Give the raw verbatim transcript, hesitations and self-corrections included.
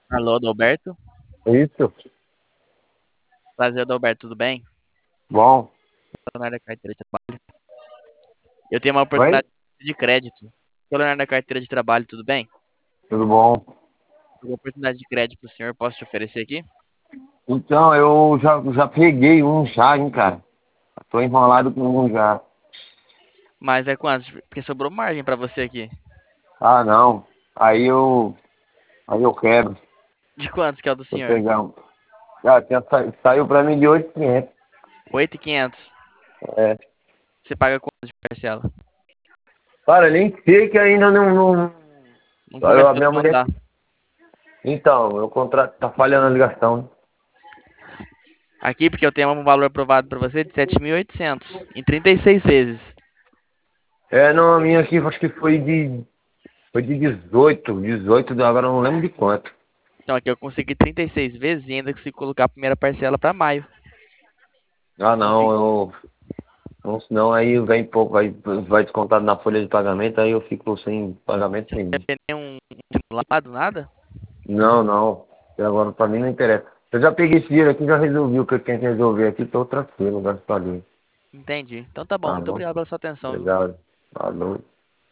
Alô, Adalberto? Isso, Prazer, Adalberto, tudo bem? bom. Leonardo da carteira de trabalho. Eu tenho uma Oi? oportunidade de crédito. Sou Leonardo da carteira de trabalho, tudo bem? Tudo bom? Tenho uma oportunidade de crédito para o senhor, posso te oferecer aqui? Então, eu já, já peguei um já, hein, cara. Tô enrolado com um já. Mas é quantos? Porque sobrou margem para você aqui. Ah, não. Aí eu, aí eu quebro. De quantos que é o do Vou senhor? pegar um. Ah, tinha, sa- saiu pra mim de oito mil e quinhentos. oito mil e quinhentos. É. Você paga quanto de parcela? Cara, nem sei que ainda não, não... Não Eu, a começou minha a mulher... mandar. Então, meu contrato tá falhando a ligação, né? Aqui, porque eu tenho um valor aprovado para você de sete mil e oitocentos em trinta e seis vezes. É, não, a minha aqui acho que foi de... Foi de dezoito, dezoito, agora eu não lembro de quanto. Então aqui eu consegui trinta e seis vezes e ainda consigo colocar a primeira parcela para maio. Ah, não, Consegui. eu... Não, senão aí vem pouco, vai, vai descontado na folha de pagamento, aí eu fico sem pagamento Você não nenhum. quer ter nenhum simulado, nada? Não, não. E agora pra mim não interessa. Eu já peguei esse dinheiro aqui, já resolvi o que eu tinha que resolver aqui, tô tranquilo, graças a Deus. Entendi. Então tá bom. Tá Muito bom? obrigado pela sua atenção, viu? Obrigado. Falou.